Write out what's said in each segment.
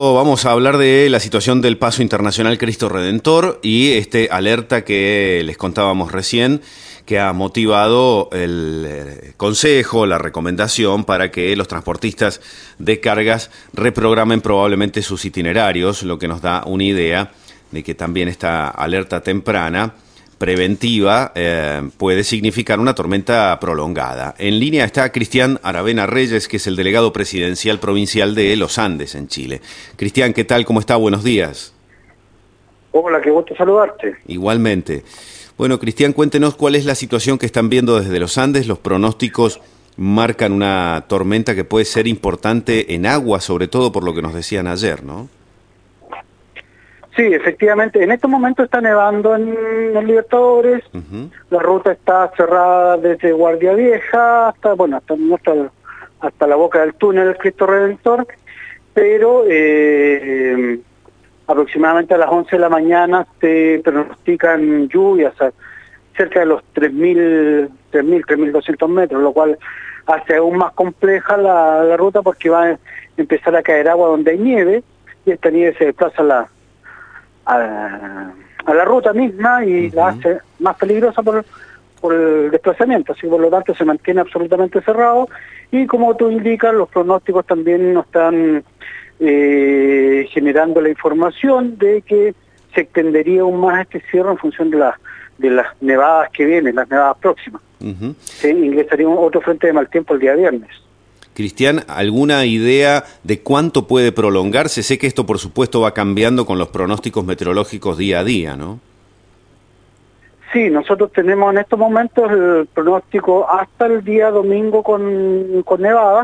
Vamos a hablar de la situación del Paso Internacional Cristo Redentor y alerta que les contábamos recién, que ha motivado el consejo, la recomendación para que los transportistas de cargas reprogramen probablemente sus itinerarios, lo que nos da una idea de que también esta alerta temprana preventiva puede significar una tormenta prolongada. En línea está Cristian Aravena Reyes, que es el delegado presidencial provincial de Los Andes, en Chile. Cristian, ¿qué tal? ¿Cómo está? Buenos días. Hola, qué gusto saludarte. Igualmente. Bueno, Cristian, cuéntenos cuál es la situación que están viendo desde Los Andes. Los pronósticos marcan una tormenta que puede ser importante en agua, sobre todo por lo que nos decían ayer, ¿no? Sí, efectivamente, en estos momentos está nevando en los Libertadores. La ruta está cerrada desde Guardia Vieja hasta la boca del túnel del Cristo Redentor, pero aproximadamente a las 11 de la mañana se pronostican lluvias cerca de los 3.200 metros, lo cual hace aún más compleja la ruta porque va a empezar a caer agua donde hay nieve y esta nieve se desplaza a la ruta misma y la hace más peligrosa por el desplazamiento, así por lo tanto se mantiene absolutamente cerrado y como tú indicas, los pronósticos también nos están generando la información de que se extendería aún más este cierre en función de las nevadas que vienen, las nevadas próximas. Se ingresaría otro frente de mal tiempo el día viernes. Cristian, ¿alguna idea de cuánto puede prolongarse? Sé que esto, por supuesto, va cambiando con los pronósticos meteorológicos día a día, ¿no? Sí, nosotros tenemos en estos momentos el pronóstico hasta el día domingo con nevadas.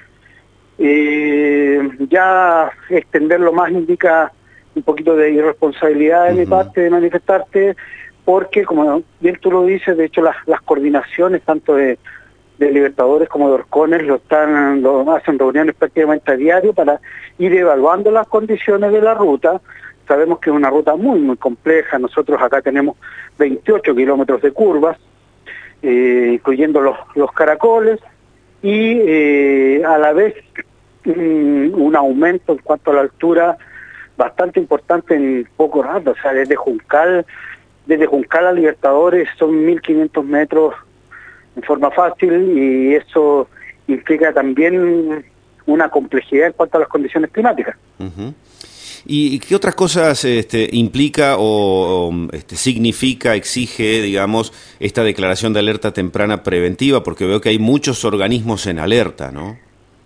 Ya extenderlo más indica un poquito de irresponsabilidad de mi parte de manifestarte, porque, como bien tú lo dices, de hecho las coordinaciones tanto de Libertadores como de Orcones hacen reuniones prácticamente a diario para ir evaluando las condiciones de la ruta. Sabemos que es una ruta muy, muy compleja. Nosotros acá tenemos 28 kilómetros de curvas, incluyendo los caracoles, y a la vez un aumento en cuanto a la altura bastante importante en poco rato. O sea, desde Juncal a Libertadores son 1.500 metros en forma fácil y eso implica también una complejidad en cuanto a las condiciones climáticas. ¿Y qué otras cosas implica o significa, exige, digamos, esta declaración de alerta temprana preventiva? Porque veo que hay muchos organismos en alerta, ¿no?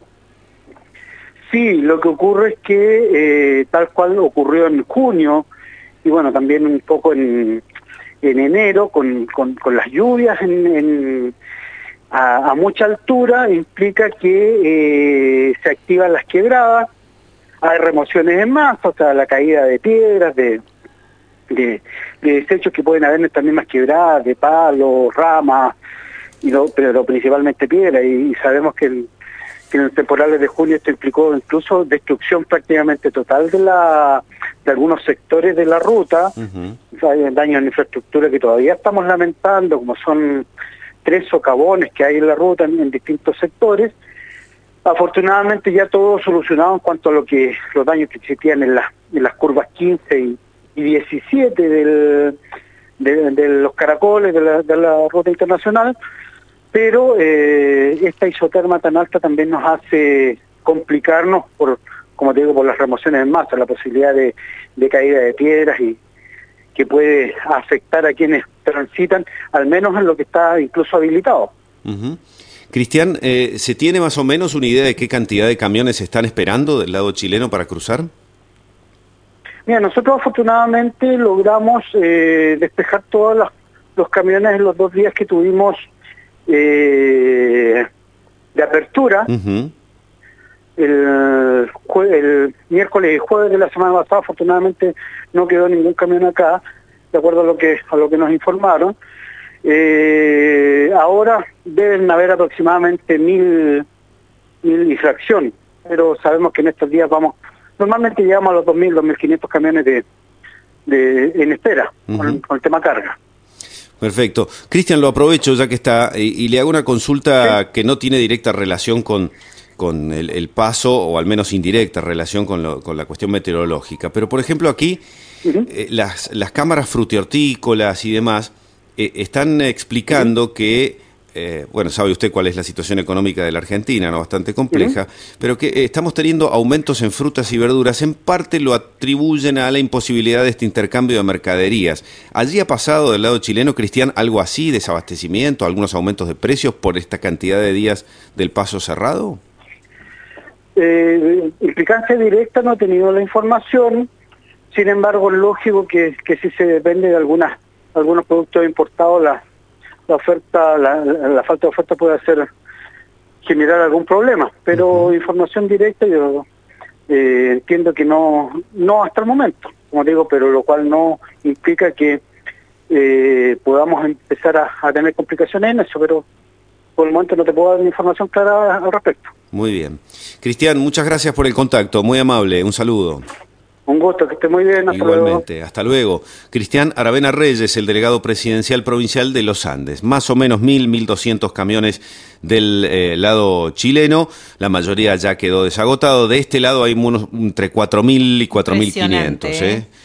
Sí, lo que ocurre es que tal cual ocurrió en junio y bueno, también un poco en enero con las lluvias a mucha altura, implica que se activan las quebradas, hay remociones en masa, o sea, la caída de piedras, de desechos que pueden haber en estas mismas quebradas, de palos, ramas, pero principalmente piedras, y sabemos que en los temporales de junio esto implicó incluso destrucción prácticamente total de algunos sectores de la ruta, hay daños en infraestructura que todavía estamos lamentando, como son 3 socavones que hay en la ruta en distintos sectores. Afortunadamente ya todo solucionado en cuanto a los daños que existían en las curvas 15 y 17 de los caracoles de la ruta internacional, pero esta isoterma tan alta también nos hace complicarnos como te digo, por las remociones en masa, la posibilidad de caída de piedras y que puede afectar a quienes transitan, al menos en lo que está incluso habilitado. Cristian, ¿se tiene más o menos una idea de qué cantidad de camiones se están esperando del lado chileno para cruzar? Mira, nosotros afortunadamente logramos despejar todos los camiones en los 2 días que tuvimos de apertura. El miércoles y jueves de la semana pasada afortunadamente no quedó ningún camión acá, de acuerdo a lo que nos informaron. Ahora deben haber aproximadamente 1.000 y fracción, pero sabemos que en estos días normalmente llegamos a los 2.000, 2.500 camiones en espera con el tema carga. Perfecto. Cristian, lo aprovecho ya que está y le hago una consulta que no tiene directa relación con con el paso, o al menos indirecta relación con la cuestión meteorológica. Pero, por ejemplo, aquí las cámaras frutihortícolas y demás están explicando que, bueno, sabe usted cuál es la situación económica de la Argentina, ¿no? Bastante compleja, pero que estamos teniendo aumentos en frutas y verduras. En parte lo atribuyen a la imposibilidad de este intercambio de mercaderías. ¿Allí ha pasado del lado chileno, Cristian, algo así, desabastecimiento, algunos aumentos de precios por esta cantidad de días del paso cerrado? Implicancia directa no he tenido la información. Sin embargo, es lógico que si se depende de algunos productos importados, la oferta, la falta de oferta puede generar algún problema. Pero información directa yo entiendo que no hasta el momento, como digo, pero lo cual no implica que podamos empezar a tener complicaciones en eso, pero por el momento no te puedo dar una información clara al respecto. Muy bien. Cristian, muchas gracias por el contacto, muy amable, un saludo. Un gusto, que esté muy bien. Hasta Igualmente, luego. hasta luego. Cristian Aravena Reyes, el delegado presidencial provincial de los Andes. Más o menos 1.200 camiones del lado chileno, la mayoría ya quedó desagotado. De este lado hay unos entre 4.000 y 4.500.